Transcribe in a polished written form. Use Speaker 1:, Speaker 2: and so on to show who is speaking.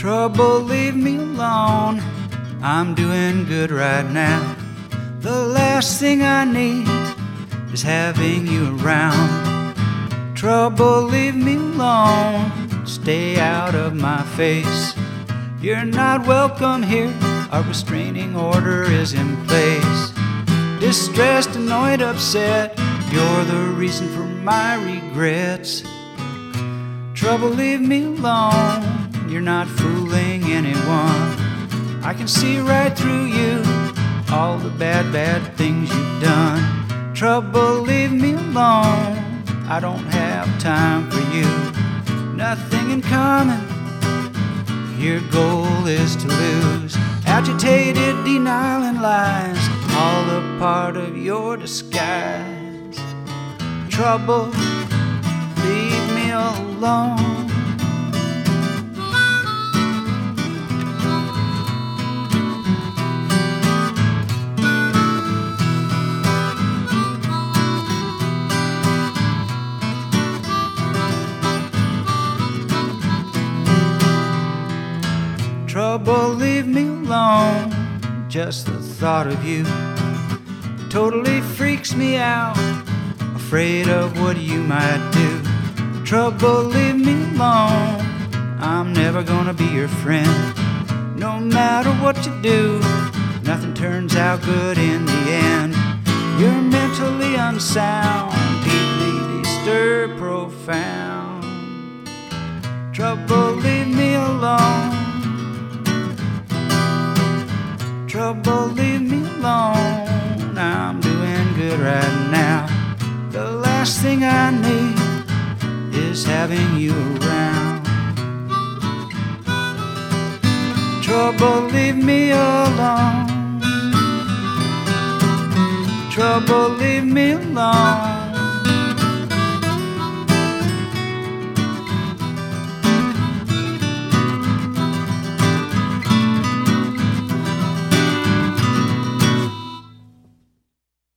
Speaker 1: Trouble, leave me alone. I'm doing good right now. The last thing I need is having you around. Trouble, leave me alone. Stay out of my face. You're not welcome here. A restraining order is in place. Distressed, annoyed, upset, you're the reason for my regrets. Trouble, leave me alone. You're not fooling anyone. I can see right through you, all the bad things you've done. Trouble, leave me alone. I don't have time for you. Nothing in common. Your goal is to lose. Agitated denial and lies, all a part of your disguise. Trouble, leave me alone. Trouble, leave me alone. Just the thought of you totally freaks me out. Afraid of what you might do. Trouble, leave me alone. I'm never gonna be your friend. No matter what you do, nothing turns out good in the end. You're mentally unsound, deeply disturbed, profound. Trouble, leave me alone. Trouble, leave me alone. I'm doing good right now. The last thing I need is having you around. Trouble, leave me alone. Trouble, leave me alone.